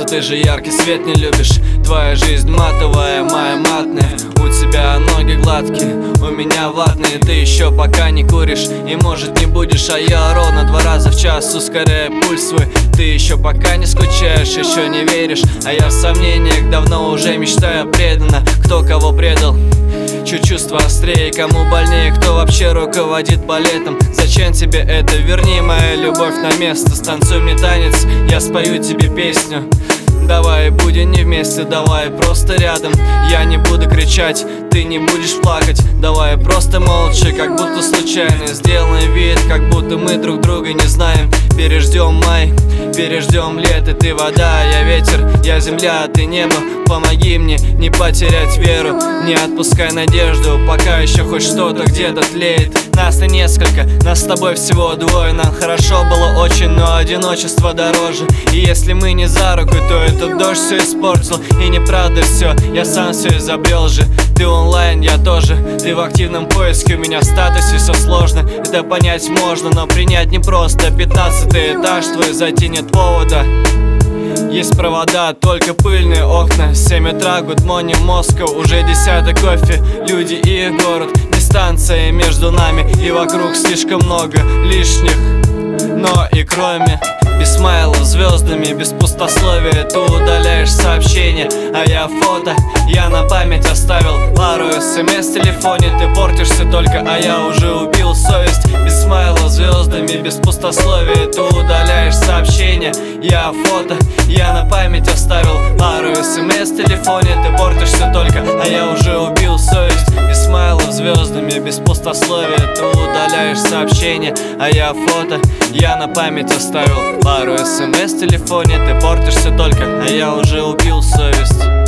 солнце, ты же яркий свет не любишь. Твоя жизнь матовая, моя матная. У тебя ноги гладкие, у меня ватные. Ты еще пока не куришь и может не будешь, а я ровно 2 раза в час ускоряя пульс свой. Ты еще пока не скучаешь, еще не веришь, а я в сомнениях давно уже мечтаю преданно. Кто кого предал? Чуть чувство острее, кому больнее, кто вообще руководит балетом? Зачем тебе это? Верни мою любовь на место. Станцуй мне танец, я спою тебе песню. Давай будем не вместе, давай просто рядом. Я не буду кричать, ты не будешь плакать. Давай просто молча, как будто случайно. Сделаем вид, как будто мы друг друга не знаем. Переждем май, переждем лето. Ты вода, я ветер, я земля, ты небо. Помоги мне не потерять веру, не отпускай надежду, пока еще хоть что-то где-то тлеет. Нас не несколько, нас с тобой всего 2. Нам хорошо было очень, но одиночество дороже. И если мы не за руку, то этот дождь все испортил. И неправда все, я сам все изобрел же. Ты онлайн, я тоже, ты в активном поиске. У меня в статусе все сложно, это понять можно, но принять непросто. 15-й этаж твой, зайти нет повода. Есть провода, только пыльные окна. 7 утра, good morning, Москва. Уже 10-й кофе, люди и их город. Дистанция между нами и вокруг слишком много лишних. Но и кроме без смайлов, звездами, без пустословия. Ты удаляешь сообщения, а я фото. Я на память оставил пару смс в телефоне. Ты портишься только, а я уже убил совесть. Без смайлов, звездами, без пустословия. Ты удаляешь сообщения, я фото. Я на память оставил пару смс в телефоне. Ты портишься только, а я уже убил совесть. Без смайлов, звездами, без пустословия. Ты удаляешь сообщения, а я фото. Я на память оставил пару смс в телефоне. Ты портишься только, а я уже убил совесть.